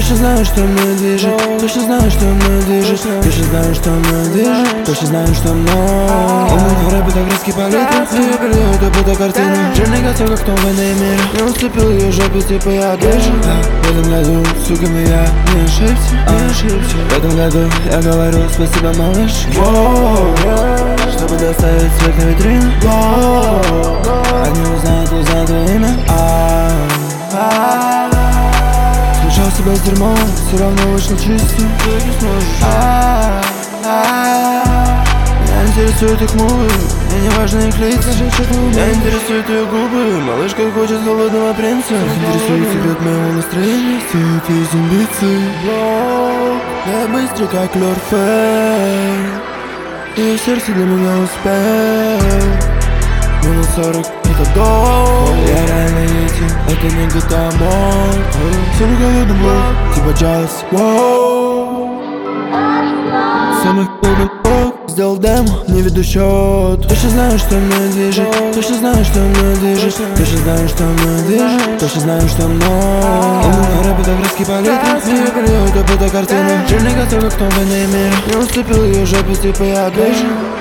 Точно знаю, что мной движет, точно знаю, что мной движет, точно знаю, что мной движет, точно знаю, что мной. У меня рэп это краски палитры, я передаю это будто картину. Жирный готов, как в том войне мира. Не уступил ее жопе, типа я держу. В этом году, суками я не ошибся, не ошибся. В этом году я говорю спасибо, малыш. Чтобы доставить свет на витрину. Они узнают твое имя. Смешал себя с дерьмом, все равно вышел чистым. Меня интересуют их мувы, мне не важны их лица. Меня интересуют ее губы, малышка хочет холодного принца. Интересует секрет моего настроения, все это из амбиций. Я быстрый как Лорфей, ее сердце для меня успех. Минус 40 это гол. Я реально ети, это не GTA Mode. Все на голодном блок, типа джаз. Самый холодный блок. Сделал демо, не веду счет. Точно знаю, что мной движет, точно знаю, что мной движет, точно знаю, что мной движет, точно знаю, что мной. У меня рэп это краски палитры, я передаю это будто картину. Жирный готов, как в том войне мира. Не уступил ее жопе, типа я бежу.